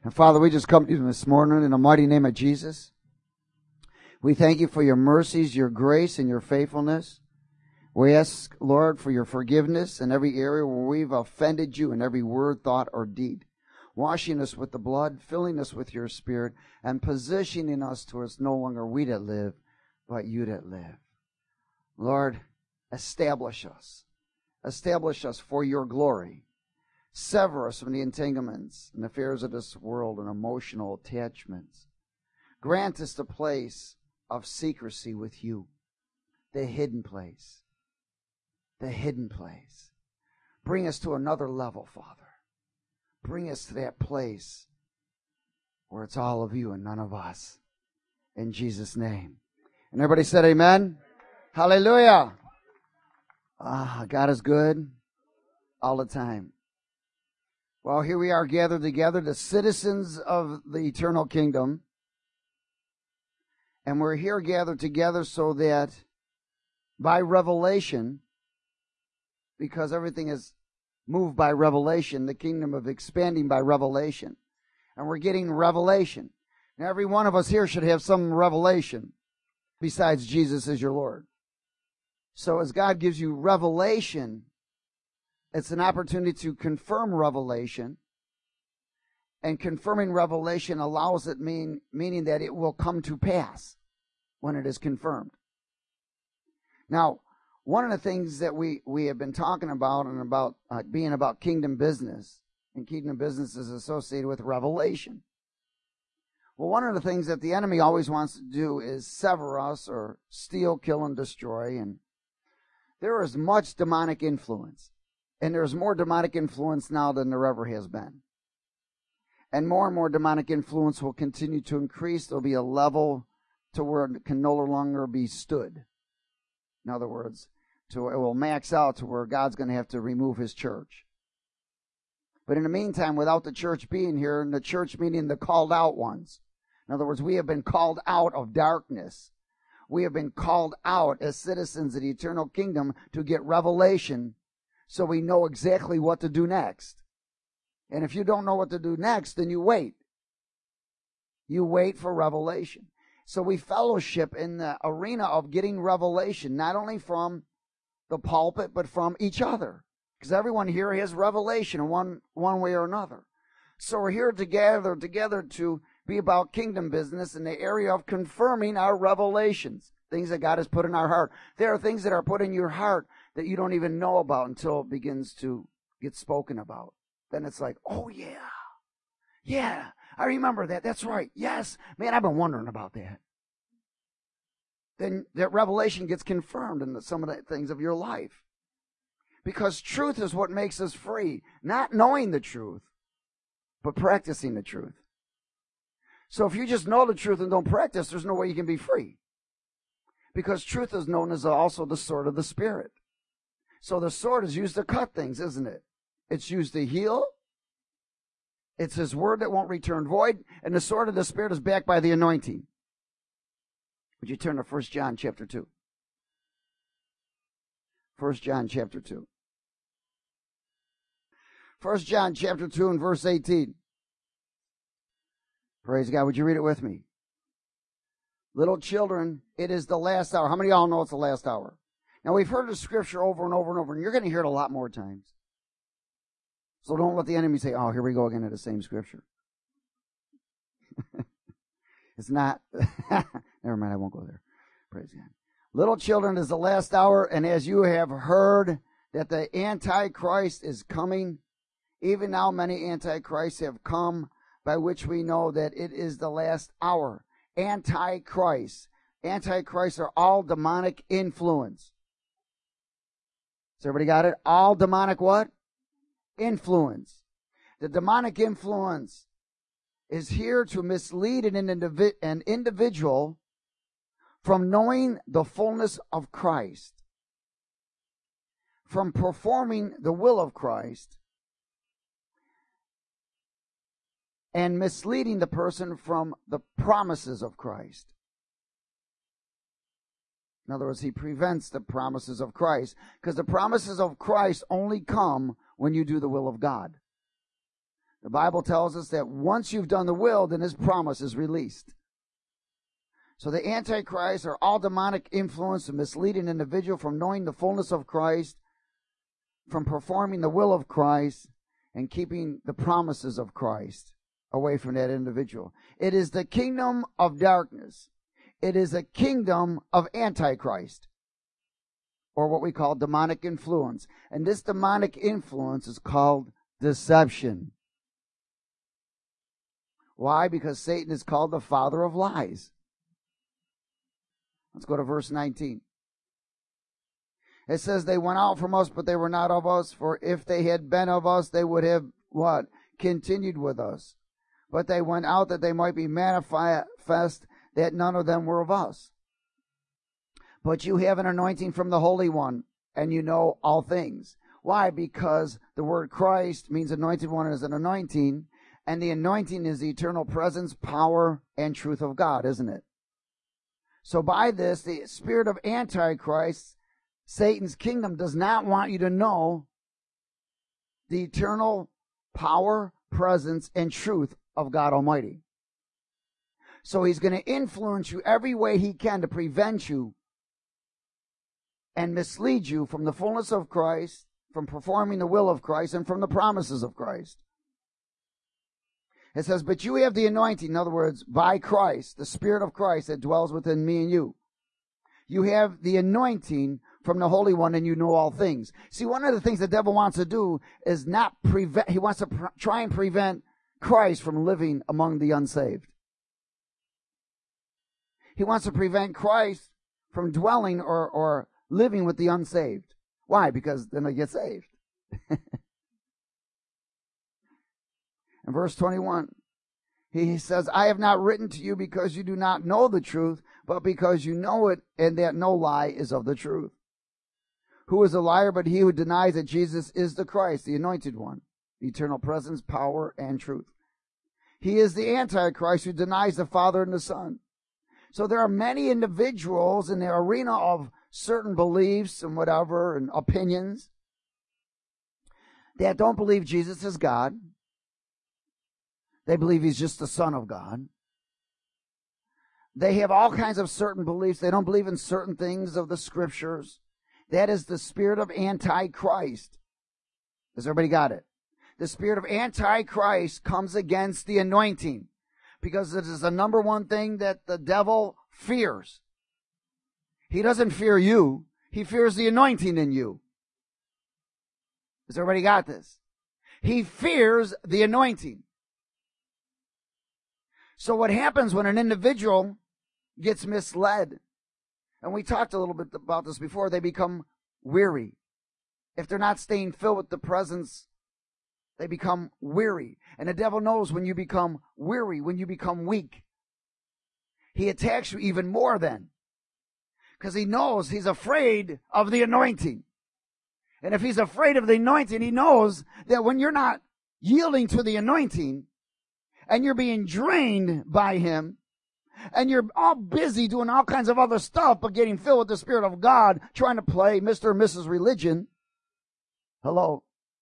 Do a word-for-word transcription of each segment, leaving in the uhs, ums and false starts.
And Father, we just come to you this morning in the mighty name of Jesus. We thank you for your mercies, your grace, and your faithfulness. We ask, Lord, for your forgiveness in every area where we've offended you in every word, thought, or deed. Washing us with the blood, filling us with your Spirit, and positioning us towards no longer we that live, but you that live. Lord, establish us. Establish us for your glory. Sever us from the entanglements and affairs of this world and emotional attachments. Grant us the place of secrecy with you, the hidden place, the hidden place. Bring us to another level, Father. Bring us to that place where it's all of you and none of us. In Jesus' name. And everybody said amen. Hallelujah. Ah, God is good all the time. Well, here we are gathered together, the citizens of the eternal kingdom. And we're here gathered together so that by revelation, because everything is moved by revelation, the kingdom of expanding by revelation. And we're getting revelation. Now, every one of us here should have some revelation besides Jesus as your Lord. So as God gives you revelation, it's an opportunity to confirm revelation. And confirming revelation allows it mean, meaning that it will come to pass when it is confirmed. Now, one of the things that we, we have been talking about and about uh, being about kingdom business, and kingdom business is associated with revelation. Well, one of the things that the enemy always wants to do is sever us or steal, kill, and destroy. And there is much demonic influence. And there's more demonic influence now than there ever has been. And more and more demonic influence will continue to increase. There'll be a level to where it can no longer be stood. In other words, to, it will max out to where God's going to have to remove his church. But in the meantime, without the church being here, and the church meaning the called out ones. In other words, we have been called out of darkness. We have been called out as citizens of the eternal kingdom to get revelation so we know exactly what to do next. And if you don't know what to do next, then you wait. You wait for revelation. So we fellowship in the arena of getting revelation, not only from the pulpit, but from each other. Because everyone here has revelation in one, one way or another. So we're here together, together to be about kingdom business in the area of confirming our revelations, things that God has put in our heart. There are things that are put in your heart that you don't even know about until it begins to get spoken about. Then it's like, oh yeah, yeah, I remember that. That's right. Yes, man, I've been wondering about that. Then that revelation gets confirmed in the, some of the things of your life. Because truth is what makes us free. Not knowing the truth, but practicing the truth. So if you just know the truth and don't practice, there's no way you can be free. Because truth is known as also the sword of the Spirit. So the sword is used to cut things, isn't it? It's used to heal. It's his word that won't return void. And the sword of the Spirit is backed by the anointing. Would you turn to First John chapter two? First John chapter two. First John chapter two and verse eighteen. Praise God. Would you read it with me? Little children, it is the last hour. How many of y'all know it's the last hour? Now, we've heard the scripture over and over and over, and you're going to hear it a lot more times. So don't let the enemy say, oh, here we go again to the same scripture. It's not. Never mind, I won't go there. Praise God. Little children, it is the last hour, and as you have heard that the Antichrist is coming, even now many Antichrists have come, by which we know that it is the last hour. Antichrist. Antichrists are all demonic influence. So everybody got it? All demonic what? Influence. The demonic influence is here to mislead an, indivi- an individual from knowing the fullness of Christ, from performing the will of Christ, and misleading the person from the promises of Christ. In other words, he prevents the promises of Christ, because the promises of Christ only come when you do the will of God. The Bible tells us that once you've done the will, then his promise is released. So the Antichrist are all demonic influence to mislead an individual from knowing the fullness of Christ, from performing the will of Christ, and keeping the promises of Christ away from that individual. It is the kingdom of darkness. It is a kingdom of Antichrist, or what we call demonic influence. And this demonic influence is called deception. Why? Because Satan is called the father of lies. Let's go to verse nineteen. It says, they went out from us, but they were not of us. For if they had been of us, they would have, what? Continued with us. But they went out that they might be manifest that none of them were of us. But you have an anointing from the Holy One, and you know all things. Why? Because the word Christ means anointed one is an anointing, and the anointing is the eternal presence, power, and truth of God, isn't it? So by this, the spirit of Antichrist, Satan's kingdom, does not want you to know the eternal power, presence, and truth of God Almighty. So he's going to influence you every way he can to prevent you and mislead you from the fullness of Christ, from performing the will of Christ, and from the promises of Christ. It says, but you have the anointing, in other words, by Christ, the Spirit of Christ that dwells within me and you. You have the anointing from the Holy One, and you know all things. See, one of the things the devil wants to do is not prevent, he wants to pr- try and prevent Christ from living among the unsaved. He wants to prevent Christ from dwelling or, or living with the unsaved. Why? Because then they get saved. In verse twenty-one, he says, I have not written to you because you do not know the truth, but because you know it, and that no lie is of the truth. Who is a liar but he who denies that Jesus is the Christ, the anointed one, the eternal presence, power, and truth? He is the Antichrist who denies the Father and the Son. So there are many individuals in the arena of certain beliefs and whatever and opinions that don't believe Jesus is God. They believe he's just the Son of God. They have all kinds of certain beliefs. They don't believe in certain things of the Scriptures. That is the spirit of Antichrist. Has everybody got it? The spirit of Antichrist comes against the anointing because it is the number one thing that the devil fears. He doesn't fear you. He fears the anointing in you. Has everybody got this? He fears the anointing. So what happens when an individual gets misled, and we talked a little bit about this before, they become weary. If they're not staying filled with the presence, they become weary. And the devil knows when you become weary, when you become weak. He attacks you even more then, because he knows he's afraid of the anointing. And if he's afraid of the anointing, he knows that when you're not yielding to the anointing, and you're being drained by him, and you're all busy doing all kinds of other stuff, but getting filled with the Spirit of God, trying to play Mister and Missus Religion. Hello.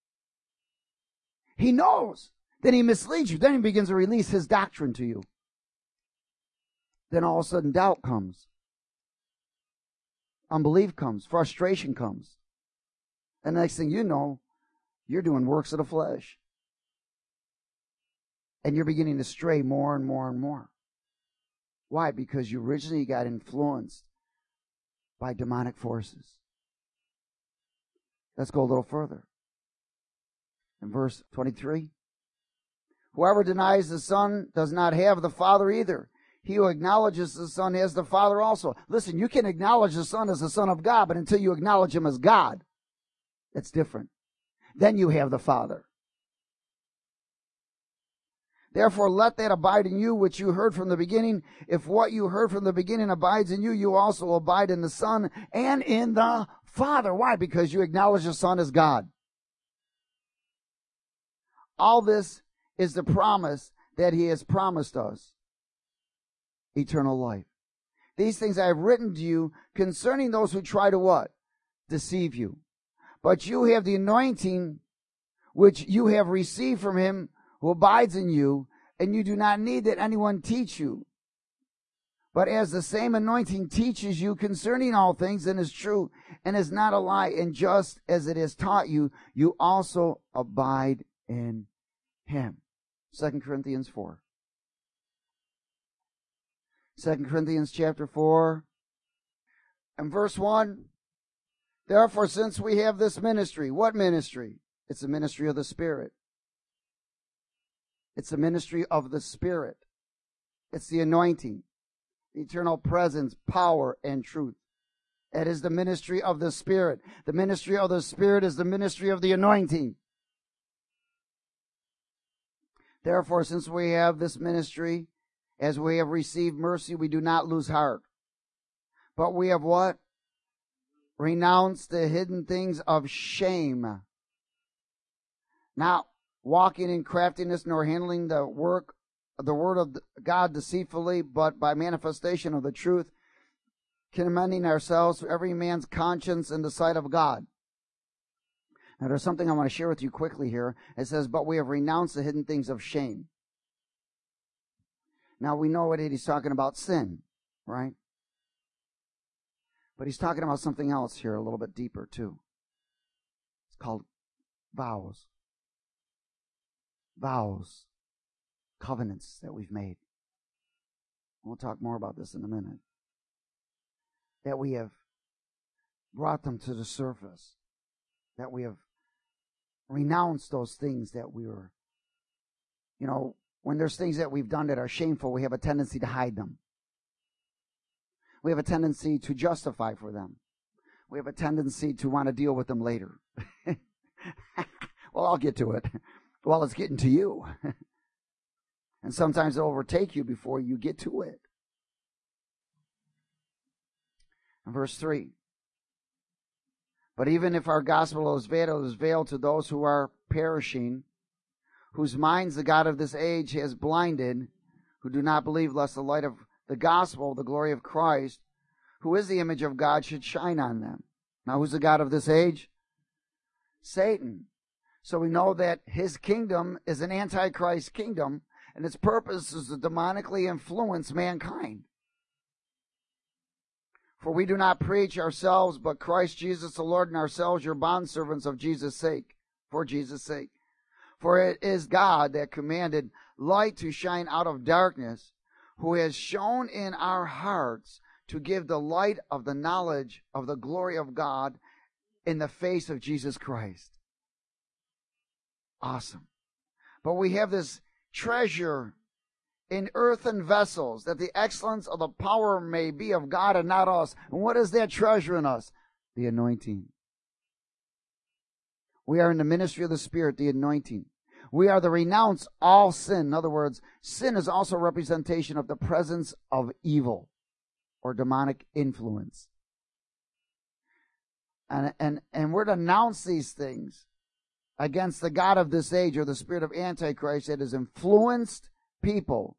He knows. Then he misleads you. Then he begins to release his doctrine to you. Then all of a sudden doubt comes. Unbelief comes. Frustration comes. And the next thing you know, you're doing works of the flesh. And you're beginning to stray more and more and more. Why? Because you originally got influenced by demonic forces. Let's go a little further. In verse twenty-three. Whoever denies the Son does not have the Father either. He who acknowledges the Son has the Father also. Listen, you can acknowledge the Son as the Son of God, but until you acknowledge him as God, that's different. Then you have the Father. Therefore, let that abide in you which you heard from the beginning. If what you heard from the beginning abides in you, you also abide in the Son and in the Father. Why? Because you acknowledge the Son as God. All this is the promise that he has promised us. Eternal life. These things I have written to you concerning those who try to what? Deceive you. But you have the anointing which you have received from him who abides in you, and you do not need that anyone teach you. But as the same anointing teaches you concerning all things and is true and is not a lie, and just as it has taught you, you also abide in him. Second Corinthians four. Second Corinthians chapter four and verse one. Therefore, since we have this ministry, what ministry? It's the ministry of the Spirit. It's the ministry of the Spirit. It's the anointing, the eternal presence, power, and truth. It is the ministry of the Spirit. The ministry of the Spirit is the ministry of the anointing. Therefore, since we have this ministry, as we have received mercy, we do not lose heart. But we have what? Renounced the hidden things of shame. Not walking in craftiness, nor handling the work, the word of God deceitfully, but by manifestation of the truth, commending ourselves to every man's conscience in the sight of God. Now, there's something I want to share with you quickly here. It says, but we have renounced the hidden things of shame. Now, we know what he's talking about, sin, right? But he's talking about something else here a little bit deeper, too. It's called vows. Vows. Covenants that we've made. We'll talk more about this in a minute. That we have brought them to the surface. That we have renounced those things that we were, you know, when there's things that we've done that are shameful, we have a tendency to hide them. We have a tendency to justify for them. We have a tendency to want to deal with them later. Well, I'll get to it. Well, it's getting to you. And sometimes it'll overtake you before you get to it. And verse three. But even if our gospel is veiled, it is veiled to those who are perishing, whose minds the God of this age has blinded, who do not believe, lest the light of the gospel, the glory of Christ, who is the image of God, should shine on them. Now, who's the God of this age? Satan. So we know that his kingdom is an antichrist kingdom, and its purpose is to demonically influence mankind. For we do not preach ourselves, but Christ Jesus the Lord, and ourselves your bondservants of Jesus' sake, for Jesus' sake. For it is God that commanded light to shine out of darkness, who has shone in our hearts to give the light of the knowledge of the glory of God in the face of Jesus Christ. Awesome. But we have this treasure in earthen vessels, that the excellence of the power may be of God and not us. And what is that treasure in us? The anointing. We are in the ministry of the Spirit, the anointing. We are the renounce all sin. In other words, sin is also a representation of the presence of evil or demonic influence. And, and, and we're to announce these things against the God of this age, or the spirit of Antichrist that has influenced people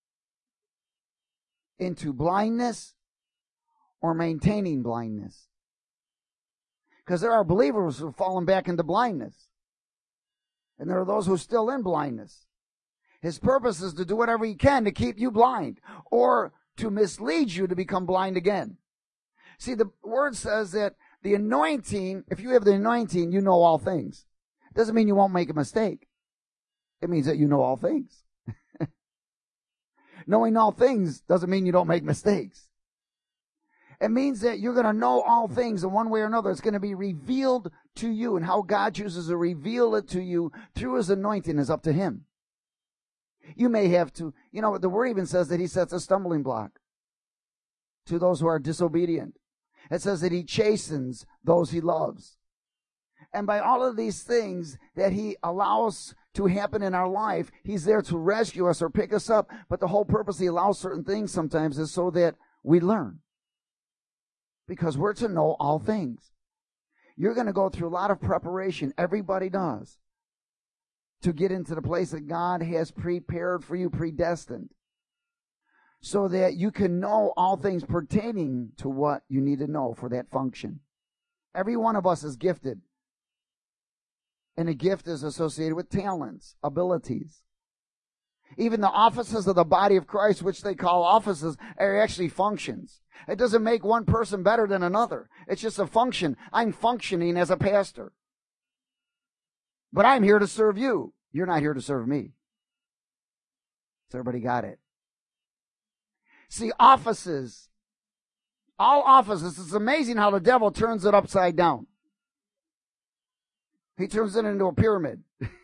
into blindness or maintaining blindness. Because there are believers who have fallen back into blindness. And there are those who are still in blindness. His purpose is to do whatever he can to keep you blind, or to mislead you to become blind again. See, the word says that the anointing, if you have the anointing, you know all things. It doesn't mean you won't make a mistake. It means that you know all things. Knowing all things doesn't mean you don't make mistakes. It means that you're going to know all things in one way or another. It's going to be revealed to you, and how God chooses to reveal it to you through his anointing is up to him. You may have to, you know, the word even says that he sets a stumbling block to those who are disobedient. It says that he chastens those he loves. And by all of these things that he allows to happen in our life, he's there to rescue us or pick us up. But the whole purpose he allows certain things sometimes is so that we learn. Because we're to know all things. You're going to go through a lot of preparation. Everybody does. To get into the place that God has prepared for you, predestined. So that you can know all things pertaining to what you need to know for that function. Every one of us is gifted. And a gift is associated with talents, abilities. Even the offices of the body of Christ, which they call offices, are actually functions. It doesn't make one person better than another. It's just a function. I'm functioning as a pastor. But I'm here to serve you. You're not here to serve me. So everybody got it. See, offices, all offices, it's amazing how the devil turns it upside down. He turns it into a pyramid.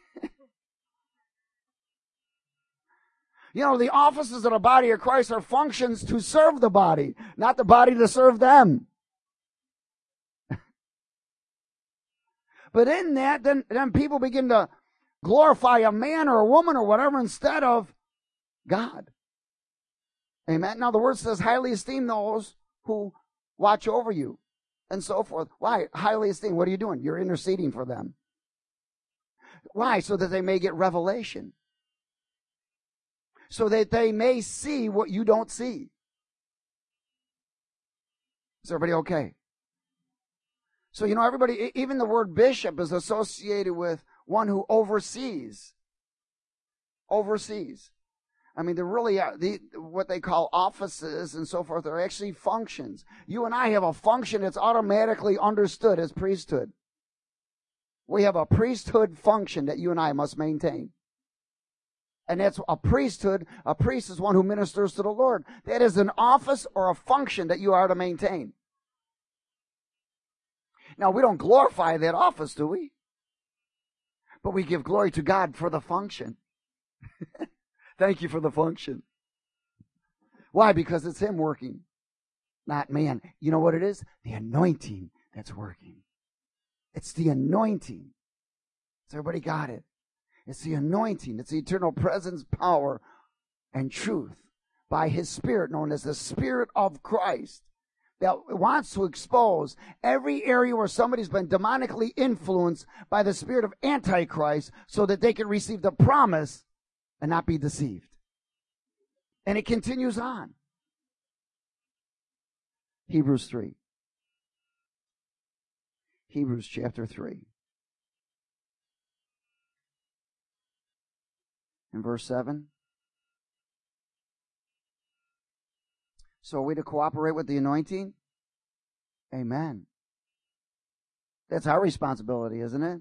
You know, the offices of the body of Christ are functions to serve the body, not the body to serve them. But in that, then, then people begin to glorify a man or a woman or whatever instead of God. Amen. Now the word says highly esteem those who watch over you and so forth. Why? Highly esteem. What are you doing? You're interceding for them. Why? So that they may get revelation. So that they may see what you don't see. Is everybody okay? So, you know, everybody, even the word bishop is associated with one who oversees. Oversees. I mean, they're really, uh, the, what they call offices and so forth are actually functions. You and I have a function that's automatically understood as priesthood. We have a priesthood function that you and I must maintain. And that's a priesthood. A priest is one who ministers to the Lord. That is an office or a function that you are to maintain. Now, we don't glorify that office, do we? But we give glory to God for the function. Thank you for the function. Why? Because it's Him working, not man. You know what it is? The anointing that's working. It's the anointing. So everybody got it? It's the anointing. It's the eternal presence, power, and truth by His Spirit, known as the Spirit of Christ, that wants to expose every area where somebody's been demonically influenced by the spirit of Antichrist so that they can receive the promise and not be deceived. And it continues on. Hebrews three. Hebrews chapter three. In verse seven. So are we to cooperate with the anointing? Amen. That's our responsibility, isn't it?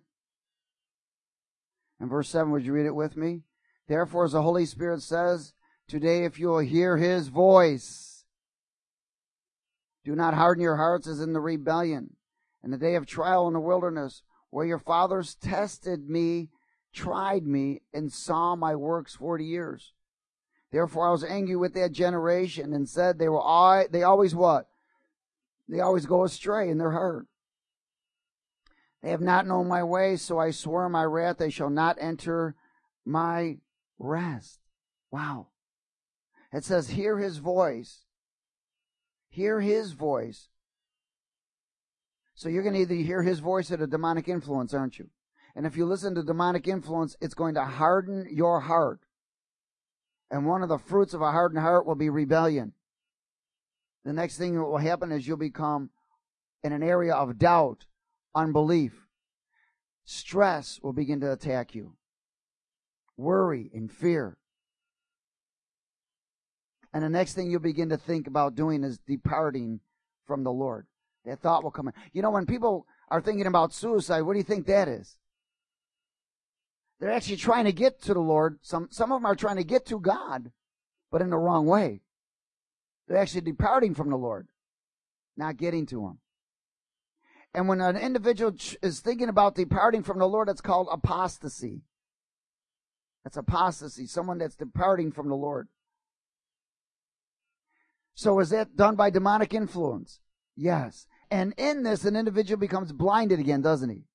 In verse seven, would you read it with me? Therefore, as the Holy Spirit says, today if you will hear His voice, do not harden your hearts as in the rebellion, in the day of trial in the wilderness, where your fathers tested me, tried me, and saw my works forty years. Therefore I was angry with that generation and said, they were all, they always what? They always go astray in their heart. They have not known my ways, so I swear in my wrath they shall not enter my rest. Wow. It says, hear His voice. Hear His voice. So you're going to either hear His voice or the demonic influence, aren't you? And if you listen to demonic influence, it's going to harden your heart. And one of the fruits of a hardened heart will be rebellion. The next thing that will happen is you'll become in an area of doubt, unbelief. Stress will begin to attack you. Worry and fear. And the next thing you'll begin to think about doing is departing from the Lord. That thought will come in. You know, when people are thinking about suicide, what do you think that is? They're actually trying to get to the Lord. Some, some of them are trying to get to God, but in the wrong way. They're actually departing from the Lord, not getting to Him. And when an individual is thinking about departing from the Lord, it's called apostasy. That's apostasy, someone that's departing from the Lord. So is that done by demonic influence? Yes. And in this, an individual becomes blinded again, doesn't he?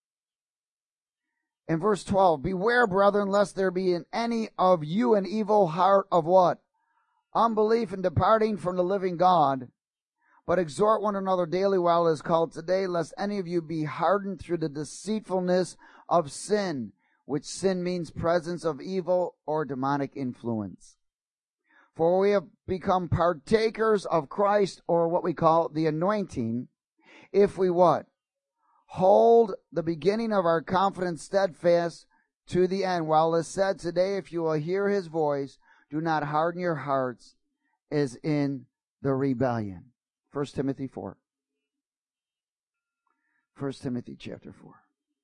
In verse twelve, beware, brethren, lest there be in any of you an evil heart of what? Unbelief and departing from the living God. But exhort one another daily while it is called today, lest any of you be hardened through the deceitfulness of sin, which sin means presence of evil or demonic influence. For we have become partakers of Christ, or what we call the anointing, if we what? Hold the beginning of our confidence steadfast to the end. While it's said today, if you will hear his voice, do not harden your hearts as in the rebellion. First Timothy four. First Timothy chapter four.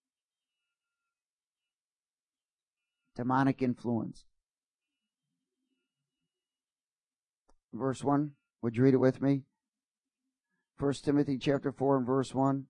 Demonic influence. Verse one. Would you read it with me? First Timothy chapter four and verse one.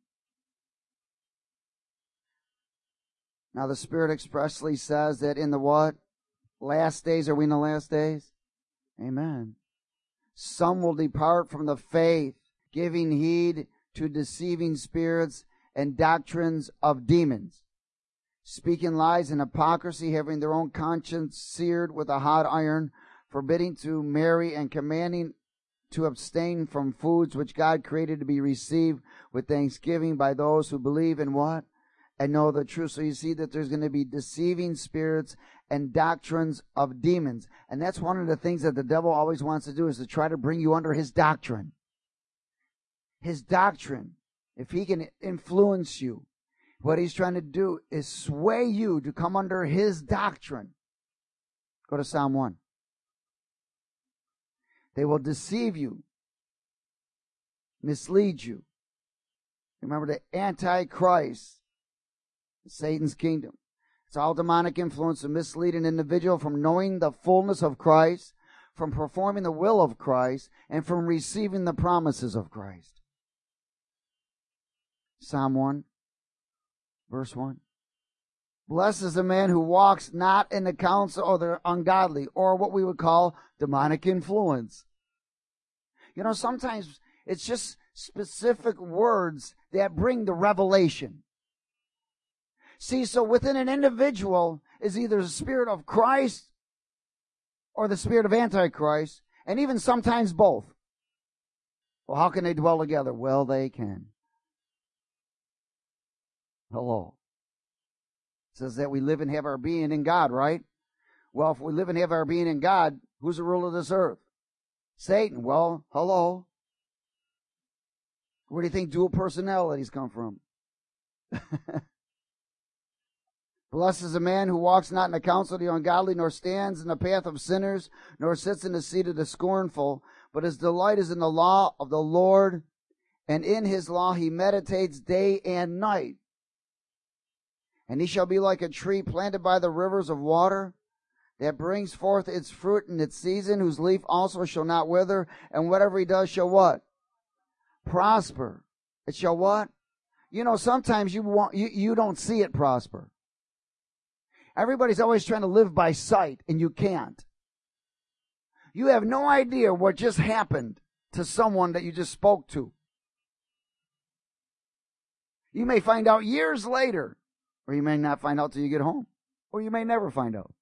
Now the Spirit expressly says that in the what? Last days. Are we in the last days? Amen. Some will depart from the faith, giving heed to deceiving spirits and doctrines of demons, speaking lies and hypocrisy, having their own conscience seared with a hot iron, forbidding to marry and commanding to abstain from foods which God created to be received with thanksgiving by those who believe in what? And know the truth. So you see that there's going to be deceiving spirits and doctrines of demons. And that's one of the things that the devil always wants to do, is to try to bring you under his doctrine. His doctrine. If he can influence you, what he's trying to do is sway you to come under his doctrine. Go to Psalm one. They will deceive you, mislead you. Remember, the Antichrist, Satan's kingdom. It's all demonic influence to mislead an individual from knowing the fullness of Christ, from performing the will of Christ, and from receiving the promises of Christ. Psalm one, verse one. Blessed is the man who walks not in the counsel of the ungodly, or what we would call demonic influence. You know, sometimes it's just specific words that bring the revelation. See, so within an individual is either the spirit of Christ or the spirit of Antichrist, and even sometimes both. Well, how can they dwell together? Well, they can. Hello. It says that we live and have our being in God, right? Well, if we live and have our being in God, who's the ruler of this earth? Satan. Well, hello. Where do you think dual personalities come from? Blessed is the man who walks not in the counsel of the ungodly, nor stands in the path of sinners, nor sits in the seat of the scornful, but his delight is in the law of the Lord, and in his law he meditates day and night. And he shall be like a tree planted by the rivers of water, that brings forth its fruit in its season, whose leaf also shall not wither, and whatever he does shall what? Prosper. It shall what? You know, sometimes you want you, you don't see it prosper. Everybody's always trying to live by sight, and you can't. You have no idea what just happened to someone that you just spoke to. You may find out years later, or you may not find out till you get home, or you may never find out.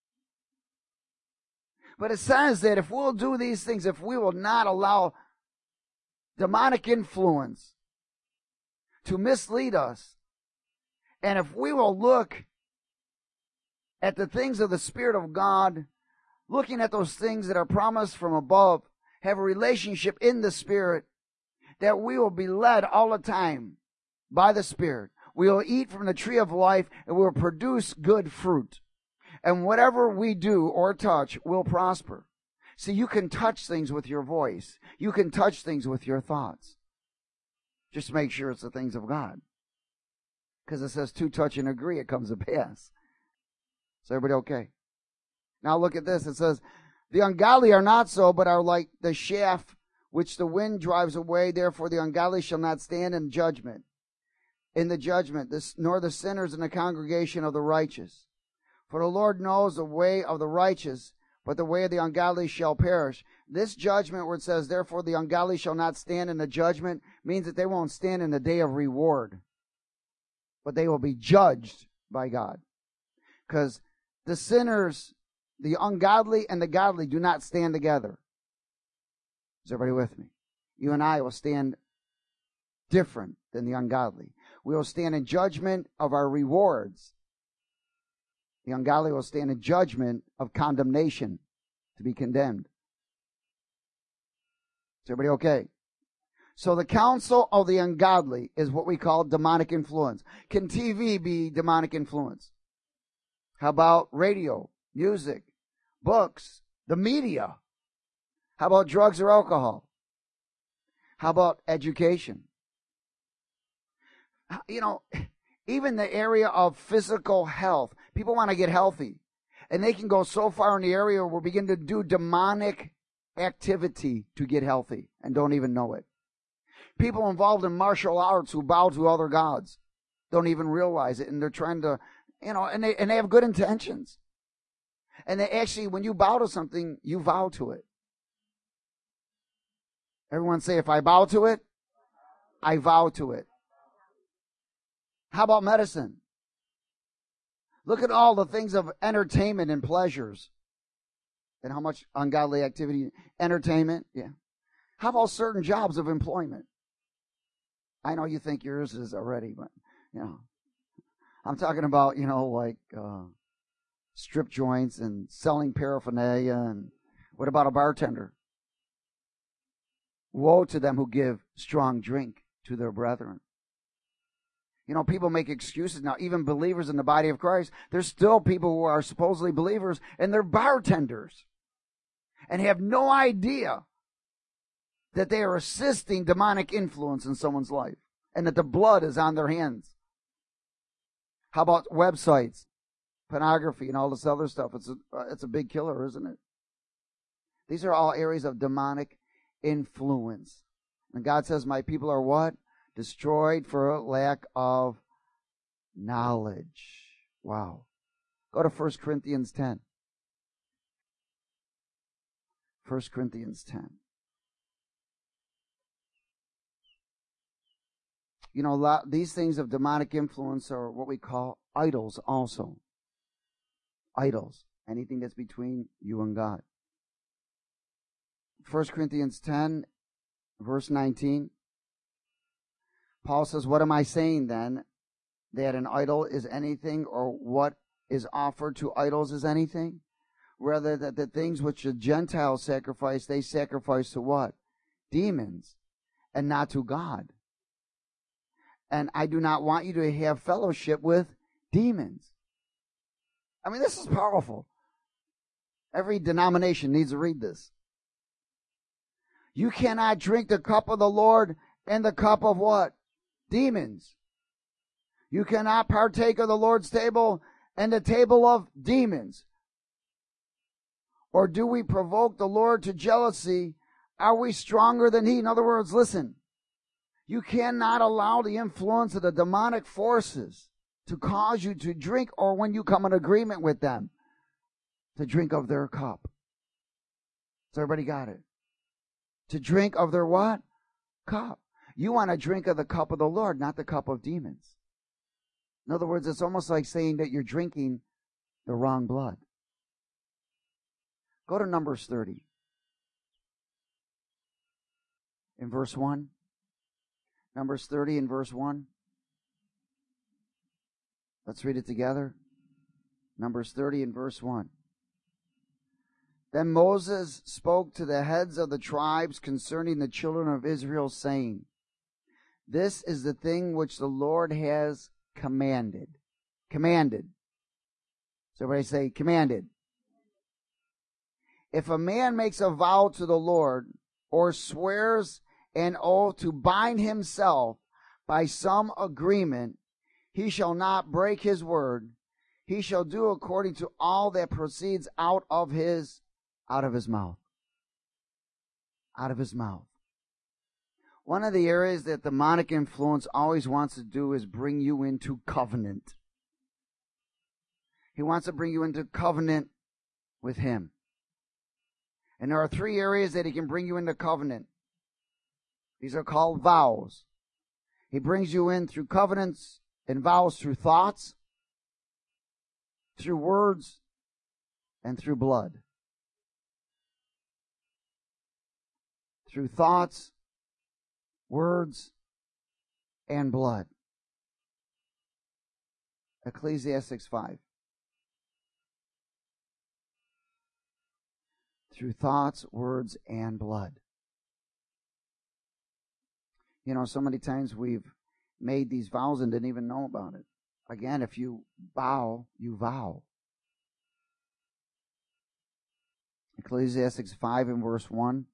But it says that if we'll do these things, if we will not allow demonic influence to mislead us, and if we will look at the things of the Spirit of God, looking at those things that are promised from above, have a relationship in the Spirit, that we will be led all the time by the Spirit. We will eat from the tree of life, and we will produce good fruit. And whatever we do or touch will prosper. See, you can touch things with your voice. You can touch things with your thoughts. Just make sure it's the things of God. Because it says, two touch and agree, it comes to pass. Is everybody okay? Now look at this. It says, the ungodly are not so, but are like the chaff which the wind drives away. Therefore the ungodly shall not stand in judgment. In the judgment, this, nor the sinners in the congregation of the righteous. For the Lord knows the way of the righteous, but the way of the ungodly shall perish. This judgment where it says, therefore the ungodly shall not stand in the judgment, means that they won't stand in the day of reward. But they will be judged by God. Because the sinners, the ungodly and the godly do not stand together. Is everybody with me? You and I will stand different than the ungodly. We will stand in judgment of our rewards. The ungodly will stand in judgment of condemnation, to be condemned. Is everybody okay? So the counsel of the ungodly is what we call demonic influence. Can T V be demonic influence? How about radio, music, books, the media? How about drugs or alcohol? How about education? You know, even the area of physical health. People want to get healthy. And they can go so far in the area where we begin to do demonic activity to get healthy and don't even know it. People involved in martial arts who bow to other gods don't even realize it, and they're trying to, you know, and they and they have good intentions. And they actually, when you bow to something, you vow to it. Everyone say, if I bow to it, I vow to it. How about medicine? Look at all the things of entertainment and pleasures. And how much ungodly activity, entertainment, yeah. How about certain jobs of employment? I know you think yours is already, but, you know, I'm talking about, you know, like uh, strip joints and selling paraphernalia. And what about a bartender? Woe to them who give strong drink to their brethren. You know, people make excuses now. Even believers in the body of Christ, there's still people who are supposedly believers and they're bartenders and have no idea that they are assisting demonic influence in someone's life and that the blood is on their hands. How about websites, pornography, and all this other stuff? It's a, it's a big killer, isn't it? These are all areas of demonic influence. And God says, my people are what? Destroyed for lack of knowledge. Wow. Go to First Corinthians ten. First Corinthians ten. You know, a lot, these things of demonic influence are what we call idols also. Idols. Anything that's between you and God. First Corinthians ten, verse nineteen. Paul says, what am I saying then? That an idol is anything, or what is offered to idols is anything? Rather, that the things which the Gentiles sacrifice, they sacrifice to what? Demons, and not to God. And I do not want you to have fellowship with demons. I mean, this is powerful. Every denomination needs to read this. You cannot drink the cup of the Lord and the cup of what? Demons. You cannot partake of the Lord's table and the table of demons. Or do we provoke the Lord to jealousy? Are we stronger than He? In other words, listen, you cannot allow the influence of the demonic forces to cause you to drink, or when you come in agreement with them, to drink of their cup. So everybody got it? To drink of their what? Cup. You want to drink of the cup of the Lord, not the cup of demons. In other words, it's almost like saying that you're drinking the wrong blood. Go to Numbers thirty. In verse one. Numbers thirty in verse one. Let's read it together. Numbers thirty in verse one. Then Moses spoke to the heads of the tribes concerning the children of Israel, saying, this is the thing which the Lord has commanded. Commanded. So everybody say, commanded. If a man makes a vow to the Lord, or swears an oath to bind himself by some agreement, he shall not break his word. He shall do according to all that proceeds out of his, out of his mouth. Out of his mouth. One of the areas that demonic influence always wants to do is bring you into covenant. He wants to bring you into covenant with him. And there are three areas that he can bring you into covenant. These are called vows. He brings you in through covenants and vows through thoughts, through words, and through blood. Through thoughts, words, and blood. Ecclesiastes five. Through thoughts, words, and blood. You know, so many times we've made these vows and didn't even know about it. Again, if you vow, you vow. Ecclesiastes five and verse one.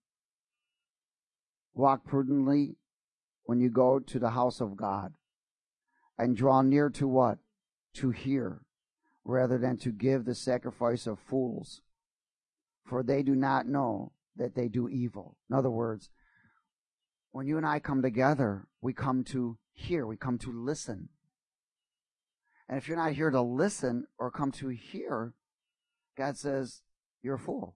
Walk prudently when you go to the house of God, and draw near to what? To hear, rather than to give the sacrifice of fools, for they do not know that they do evil. In other words, when you and I come together, we come to hear, we come to listen. And if you're not here to listen or come to hear, God says, you're a fool.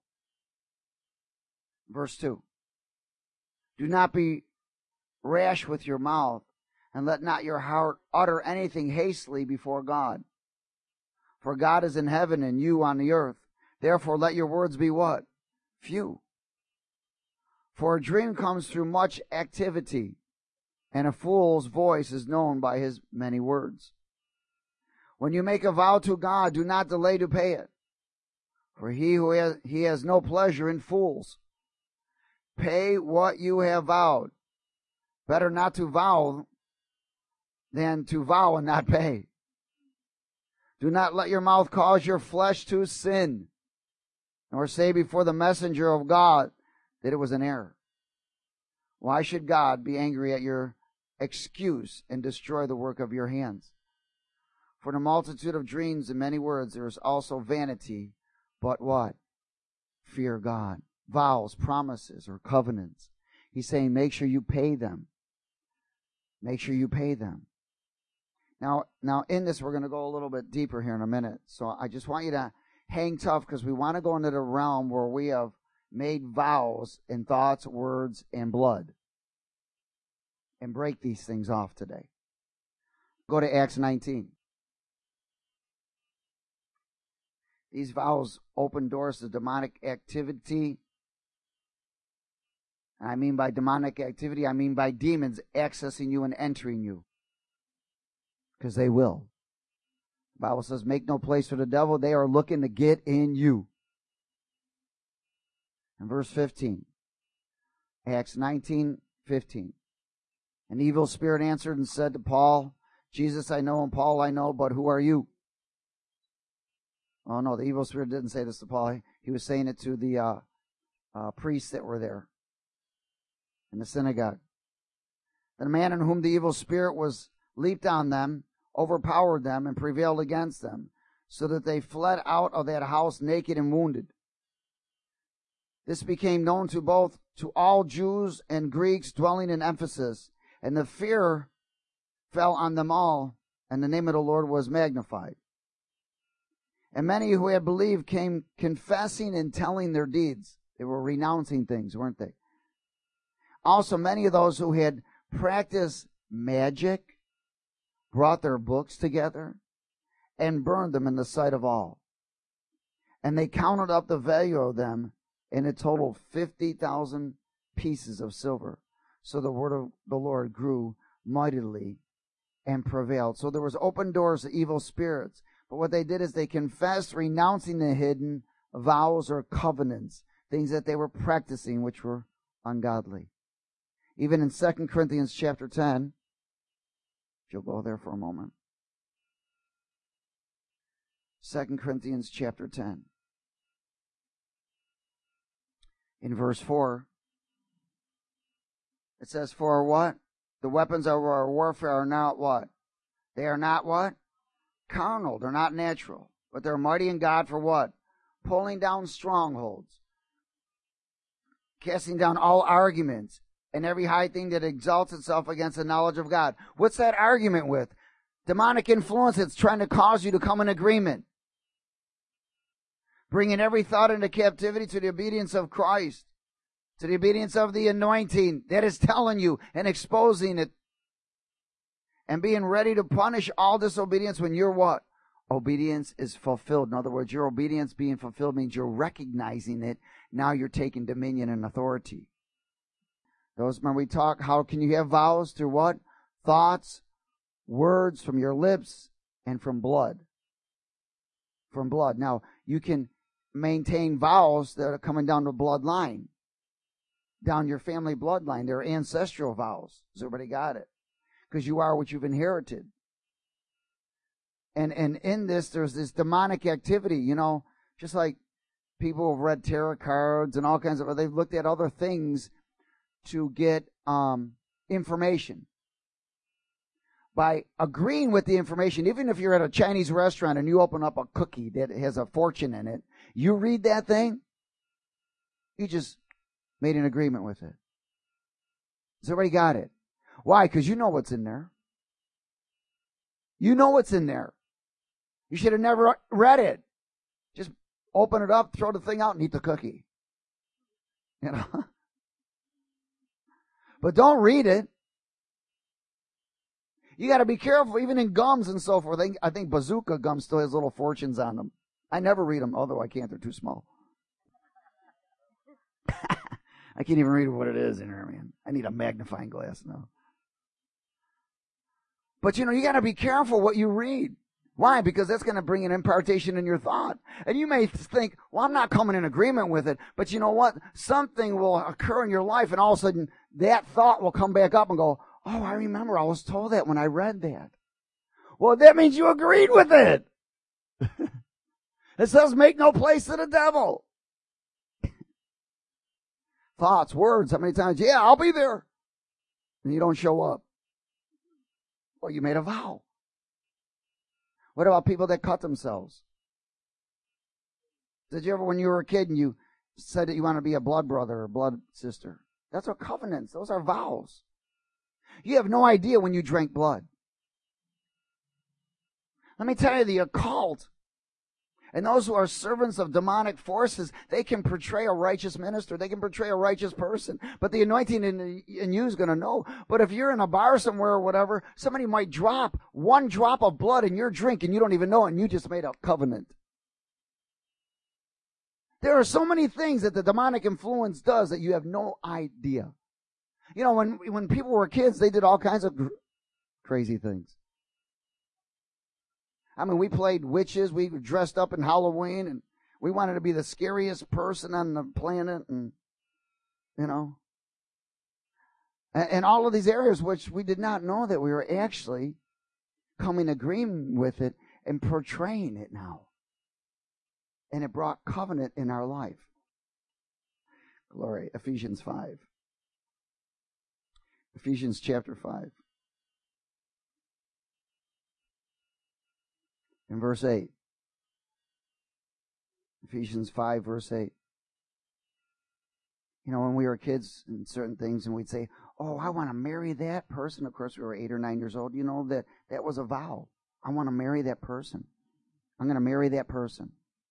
Verse two. Do not be rash with your mouth, and let not your heart utter anything hastily before God. For God is in heaven and you on the earth. Therefore let your words be what? Few. For a dream comes through much activity, and a fool's voice is known by his many words. When you make a vow to God, do not delay to pay it, for he who has, he has no pleasure in fools. Pay what you have vowed. Better not to vow than to vow and not pay. Do not let your mouth cause your flesh to sin, nor say before the messenger of God that it was an error. Why should God be angry at your excuse and destroy the work of your hands? For the multitude of dreams and many words there is also vanity, but what? Fear God. Vows, promises, or covenants. He's saying make sure you pay them. Make sure you pay them. Now, now in this, we're going to go a little bit deeper here in a minute. So I just want you to hang tough, because we want to go into the realm where we have made vows in thoughts, words, and blood, and break these things off today. Go to Acts nineteen. These vows open doors to demonic activity. And I mean by demonic activity, I mean by demons accessing you and entering you. Because they will. The Bible says, make no place for the devil. They are looking to get in you. And verse fifteen. Acts nineteen, fifteen. An evil spirit answered and said to Paul, Jesus I know and Paul I know, but who are you? Oh no, the evil spirit didn't say this to Paul. He was saying it to the uh, uh, priests that were there in the synagogue. The man in whom the evil spirit was leaped on them, overpowered them, and prevailed against them, so that they fled out of that house naked and wounded. This became known to both to all Jews and Greeks dwelling in Ephesus, and the fear fell on them all, and the name of the Lord was magnified. And many who had believed came confessing and telling their deeds. They were renouncing things, weren't they? Also, many of those who had practiced magic brought their books together and burned them in the sight of all. And they counted up the value of them, and it totaled fifty thousand pieces of silver. So the word of the Lord grew mightily and prevailed. So there was open doors to evil spirits. But what they did is they confessed, renouncing the hidden vows or covenants, things that they were practicing which were ungodly. Even in Second Corinthians chapter ten, if you'll go there for a moment. Second Corinthians chapter ten. In verse four, it says, for what? The weapons of our warfare are not what? They are not what? Carnal. They're not natural. But they're mighty in God for what? Pulling down strongholds. Casting down all arguments and every high thing that exalts itself against the knowledge of God. What's that argument with? Demonic influence that's trying to cause you to come in agreement. Bringing every thought into captivity to the obedience of Christ. To the obedience of the anointing that is telling you and exposing it. And being ready to punish all disobedience when your what? Obedience is fulfilled. In other words, your obedience being fulfilled means you're recognizing it. Now you're taking dominion and authority. Those, when we talk, how can you have vows through what? Thoughts, words from your lips, and from blood. From blood. Now, you can maintain vows that are coming down the bloodline. Down your family bloodline. They're ancestral vows. Has everybody got it? Because you are what you've inherited. And and in this, there's this demonic activity, you know, just like people have read tarot cards and all kinds of, they've looked at other things to get um, information. By agreeing with the information, even if you're at a Chinese restaurant and you open up a cookie that has a fortune in it, you read that thing, you just made an agreement with it. Has everybody got it? Why? Because you know what's in there. You know what's in there. You should have never read it. Just open it up, throw the thing out, and eat the cookie. You know? But don't read it. You got to be careful, even in gums and so forth. I think, I think Bazooka gum still has little fortunes on them. I never read them, although I can't. They're too small. I can't even read what it is in there, man. I need a magnifying glass now. But, you know, you got to be careful what you read. Why? Because that's going to bring an impartation in your thought. And you may think, well, I'm not coming in agreement with it. But you know what? Something will occur in your life, and all of a sudden that thought will come back up and go, oh, I remember I was told that when I read that. Well, that means you agreed with it. It says make no place to the devil. Thoughts, words, how many times? Yeah, I'll be there. And you don't show up. Well, you made a vow. What about people that cut themselves? Did you ever, when you were a kid and you said that you want to be a blood brother or blood sister? That's our covenants. Those are vows. You have no idea when you drank blood. Let me tell you, the occult and those who are servants of demonic forces, they can portray a righteous minister. They can portray a righteous person. But the anointing in, in you is going to know. But if you're in a bar somewhere or whatever, somebody might drop one drop of blood in your drink and you don't even know it, and you just made a covenant. There are so many things that the demonic influence does that you have no idea. You know, when when people were kids, they did all kinds of crazy things. I mean, we played witches. We were dressed up in Halloween, and we wanted to be the scariest person on the planet, and, you know. And, and all of these areas, which we did not know that we were actually coming agreement with it and portraying it now. And it brought covenant in our life. Glory. Ephesians five. Ephesians chapter five. In verse eight. Ephesians five, verse eight. You know, when we were kids and certain things, and we'd say, oh, I want to marry that person. Of course, we were eight or nine years old. You know, that that was a vow. I want to marry that person. I'm going to marry that person.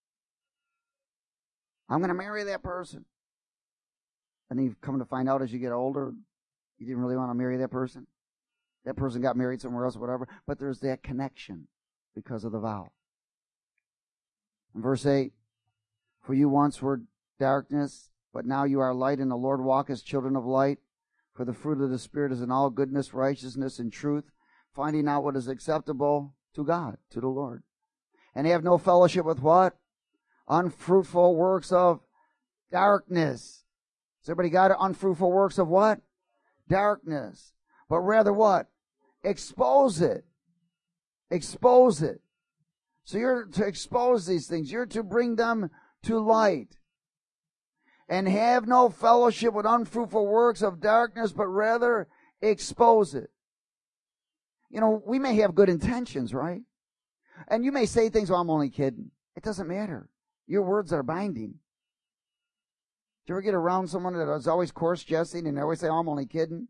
I'm going to marry that person. And then you come to find out as you get older, you didn't really want to marry that person. That person got married somewhere else or whatever. But there's that connection because of the vow. In verse eight, for you once were darkness, but now you are light in the Lord. Walk as children of light. For the fruit of the Spirit is in all goodness, righteousness, and truth, finding out what is acceptable to God, to the Lord. And have no fellowship with what? Unfruitful works of darkness. Has everybody got it? Unfruitful works of what? Darkness. But rather what? Expose it. Expose it. So you're to expose these things. You're to bring them to light. And have no fellowship with unfruitful works of darkness, but rather expose it. You know, we may have good intentions, right? And you may say things, well, I'm only kidding. It doesn't matter. Your words are binding. Do you ever get around someone that is always coarse jesting and they always say, oh, I'm only kidding?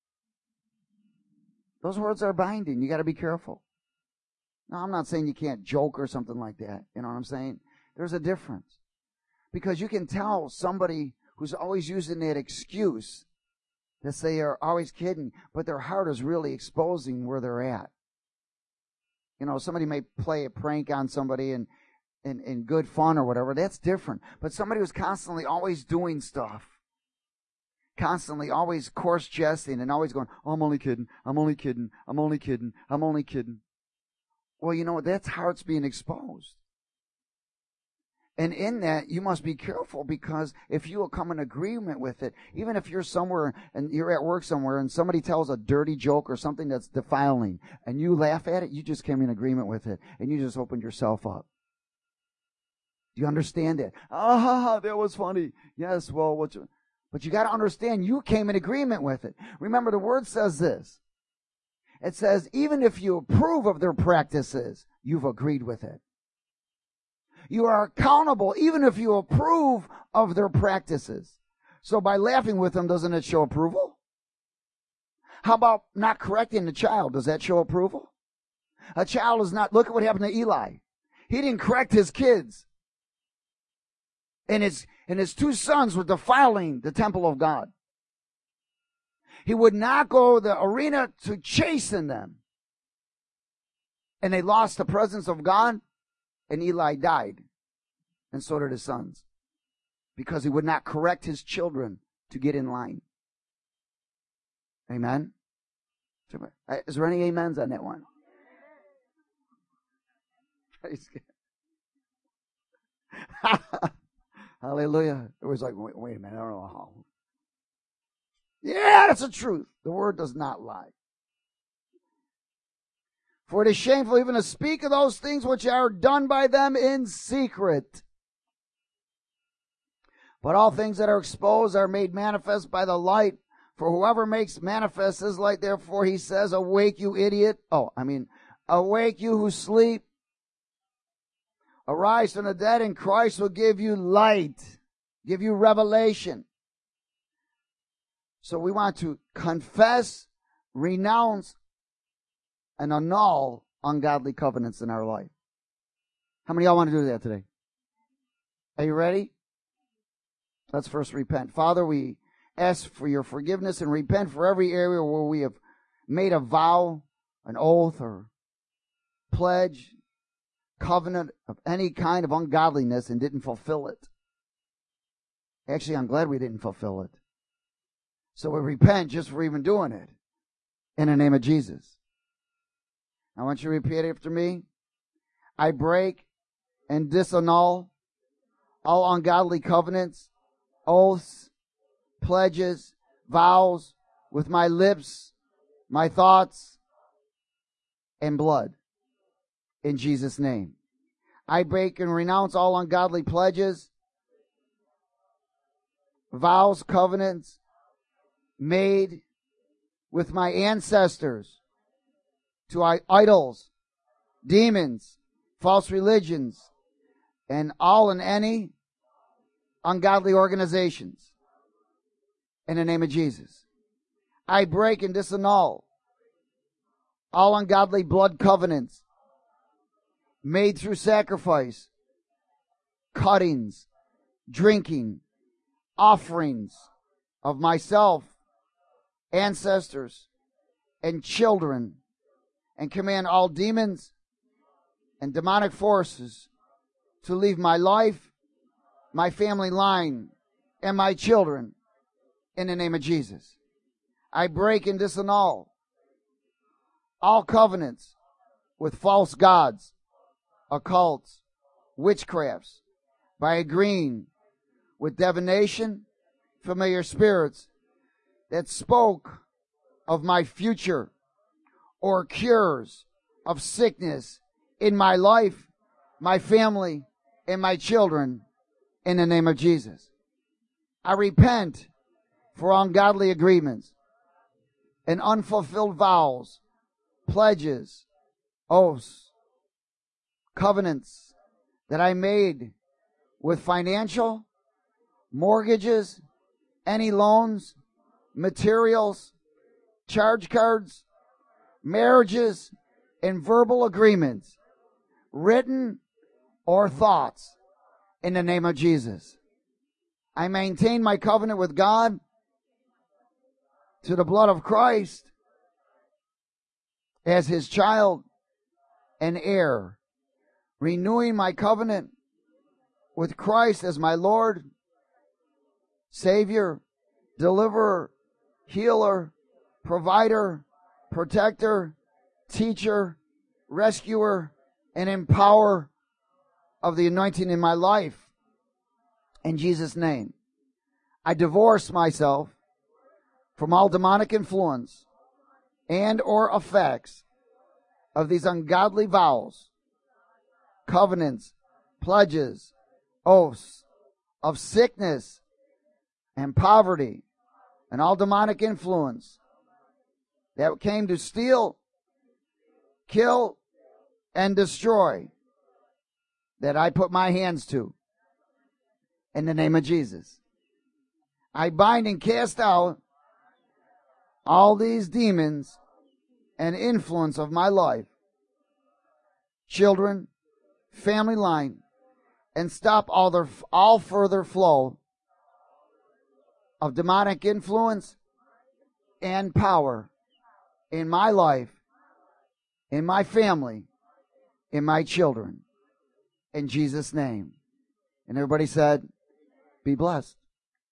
Those words are binding. You got to be careful. Now, I'm not saying you can't joke or something like that. You know what I'm saying? There's a difference. Because you can tell somebody who's always using that excuse that they are always kidding, but their heart is really exposing where they're at. You know, somebody may play a prank on somebody and in, in good fun or whatever. That's different. But somebody who's constantly always doing stuff, constantly always coarse jesting and always going, oh, I'm only kidding, I'm only kidding, I'm only kidding, I'm only kidding. Well, you know what? That's heart's being exposed. And in that, you must be careful, because if you will come in agreement with it, even if you're somewhere and you're at work somewhere and somebody tells a dirty joke or something that's defiling and you laugh at it, you just came in agreement with it and you just opened yourself up. Do you understand that? Ah, that was funny. Yes, well, what you, but you got to understand you came in agreement with it. Remember, the word says this. It says, even if you approve of their practices, you've agreed with it. You are accountable even if you approve of their practices. So by laughing with them, doesn't it show approval? How about not correcting the child? Does that show approval? A child is not, look at what happened to Eli. He didn't correct his kids. And his, and his two sons were defiling the temple of God. He would not go to the arena to chasten them. And they lost the presence of God, and Eli died. And so did his sons. Because he would not correct his children to get in line. Amen? Is there any amens on that one? Hallelujah. It was like, wait, wait a minute, I don't know how. Yeah, that's the truth. The word does not lie. For it is shameful even to speak of those things which are done by them in secret. But all things that are exposed are made manifest by the light. For whoever makes manifest his light, therefore he says, awake, you idiot. Oh, I mean, awake, you who sleep. Arise from the dead, and Christ will give you light, give you revelation. So we want to confess, renounce, and annul ungodly covenants in our life. How many of y'all want to do that today? Are you ready? Let's first repent. Father, we ask for your forgiveness and repent for every area where we have made a vow, an oath, or pledge, covenant of any kind of ungodliness and didn't fulfill it. Actually, I'm glad we didn't fulfill it. So we repent just for even doing it. In the name of Jesus. I want you to repeat after me. I break and disannul all ungodly covenants, oaths, pledges, vows with my lips, my thoughts, and blood. In Jesus' name. I break and renounce all ungodly pledges, vows, covenants made with my ancestors to idols, demons, false religions, and all and any ungodly organizations. In the name of Jesus. I break and disannul all ungodly blood covenants made through sacrifice, cuttings, drinking, offerings of myself, ancestors, and children, and command all demons and demonic forces to leave my life, my family line, and my children in the name of Jesus. I break and disannul all covenants with false gods, occults, witchcrafts, by agreeing with divination, familiar spirits that spoke of my future or cures of sickness in my life, my family, and my children in the name of Jesus. I repent for ungodly agreements and unfulfilled vows, pledges, oaths, covenants that I made with financial, mortgages, any loans, materials, charge cards, marriages, and verbal agreements, written or thoughts, in the name of Jesus. I maintain my covenant with God to the blood of Christ as his child and heir, renewing my covenant with Christ as my Lord, Savior, deliverer, healer, provider, protector, teacher, rescuer, and empower of the anointing in my life. In Jesus' name, I divorce myself from all demonic influence and or effects of these ungodly vows, covenants, pledges, oaths of sickness and poverty and all demonic influence that came to steal, kill, and destroy, that I put my hands to. In the name of Jesus, I bind and cast out all these demons and influence of my life, children, family line, and stop all their all further flow of demonic influence and power in my life, in my family, in my children. In Jesus' name. And everybody said, be blessed.